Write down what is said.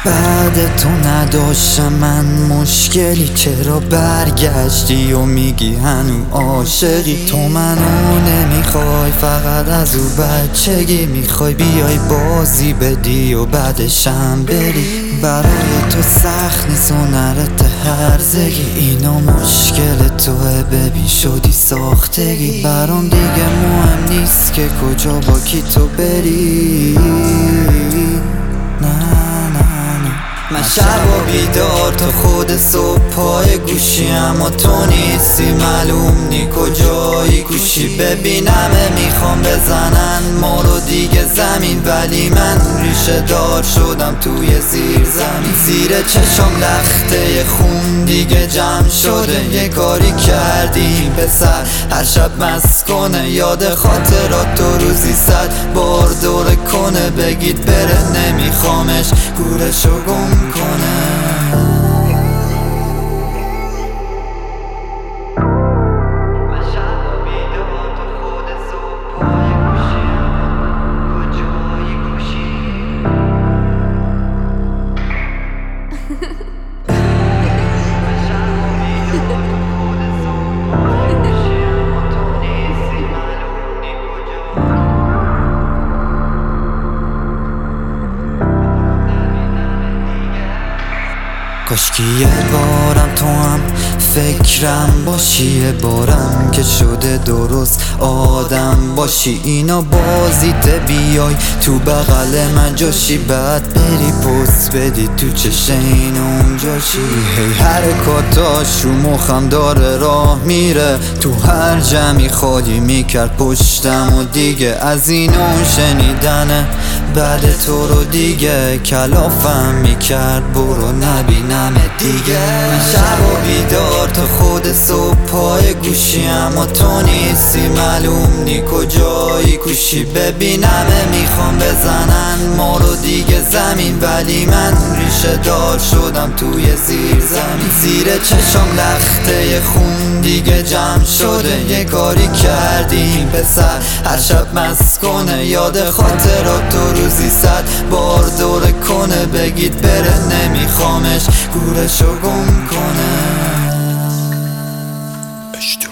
بعد تو نداشتم من مشکلی، چرا برگشتی و میگی هنو عاشقی؟ تو منو نمیخوای، فقط از او بچگی میخوای بیای بازی بدی و بعدشم بری. برای تو سخت نیست هنرت هرزگی، اینا مشکل توه، ببین شدی ساختگی. برام دیگه مهم نیست که کجا با کی تو بری. من شب و بیدار تا خود صبح پای گوشی، اما تو نیستی، معلوم نی کجایی گوشی. ببینمه میخوام بزنن ما رو دیگه زمین، ولی من ریشه دار شدم توی زیر زمین. زیر چشم لخته خون دیگه جمع شده، یه کاری کردیم پسر هر شب مست کنه. یاد خاطرات تو روزی 100 بار دوره کنه، بگید بره نمیخوامش گورشو گم کنه. کاشکی یه بارم تو هم فکرم باشی، یه بارم که شده درست آدم باشی. اینا بازیته بیای تو بغل من جاشی، بعد بری پست بدی تو چشم این اونجاشی. هی حرکاتاش رو مخم داره راه میره، تو هر جمعی خالی میکرد پشتم و دیگه از این اون شنیدنه بعد تو رو دیگه کلافم میکرد. برو نبینم دیگه. من شب و بیدار تا خود صبح پای گوشی، اما تو نیستی، معلوم نی کجایی گوشی. ببینمه میخوام بزنن ما رو دیگه زمین، ولی من ریشه دار شدم توی زیر زمین. زیر چشم لخته خون دیگه جمع شده، یه کاری کردیم پسر هر شب مست کنه. یاد خاطرات تو روزی 100 بار دوره کنه، بگید بره نمیخوامش گورشو گم کنه.